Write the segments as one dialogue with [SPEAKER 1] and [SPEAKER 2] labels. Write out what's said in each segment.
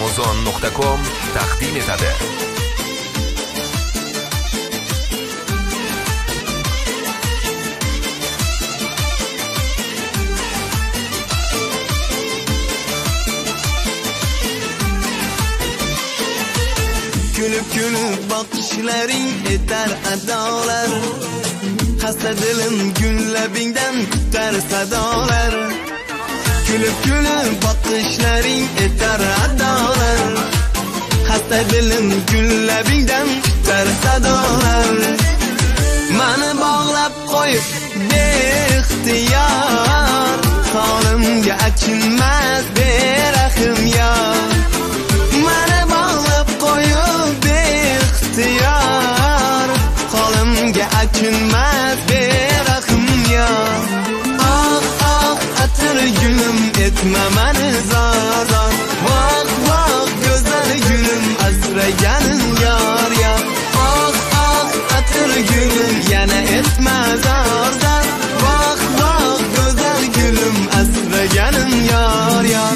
[SPEAKER 1] Amazon.com taqdim etadi.
[SPEAKER 2] Gülüp gülüp bakışların eter adalar, hasta dilim günlebingden tutar sadalar. Gülüp gülüp bakışların eter adalar, hasta dilim günlebingden tutar sadalar. Mani bağlap koyup beixtiyar, halimga achinmas berahim yar. Mani bağlap koyup beixtiyar, halimga achinmas berahim yar. Ah ah atir gülüm etme mani zor zor, vah vah gözler gülüm asraganin yar yar. Ah ah atir gülüm yana etme zor zor, vah vah gözler gülüm asraganin yar yar.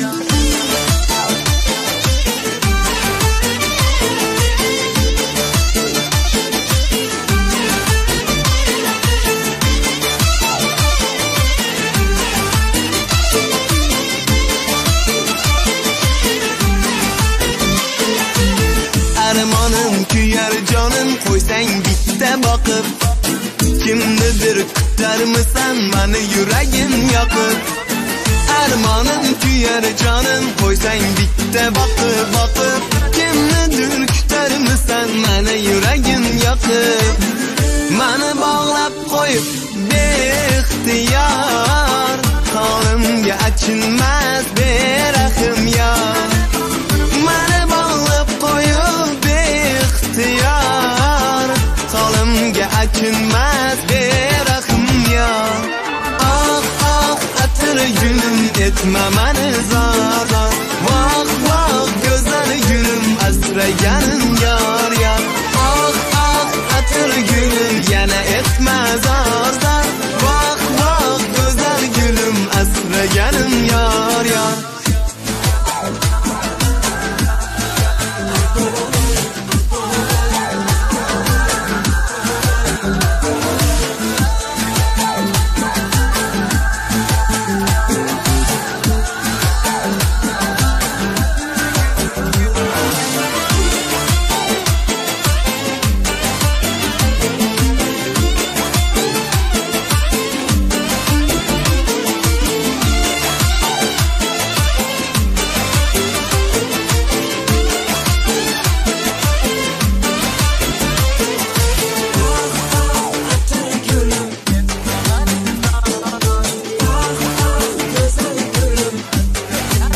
[SPEAKER 2] Armanım kuyar canım koysang bitta boqib, kimnidir kutarmisan mani yuragim yoqib. Armanım kuyar canım koysang bitta boqib boqib, kimnidir kutarmisan mani yuragim yoqib. Mani bog'lab qo'yib beixtiyar, halimga achinmas berahim yar. Mani bog'lab qo'yib beixtiyar, halimga achinmas berahim yar. Ah ah atir gülüm etme mani zor zor, vah vah gözler gülüm asraganin yar yar. Ah ah atir gülüm yana etme zor zor, vah vah gözler gülüm asraganin yar yar.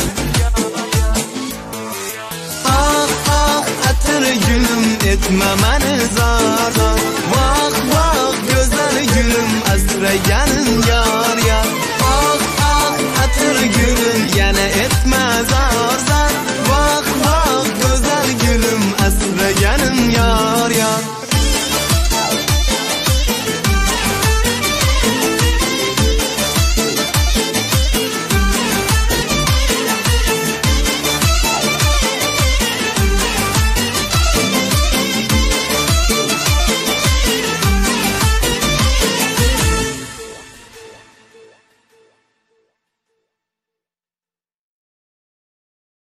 [SPEAKER 2] Etme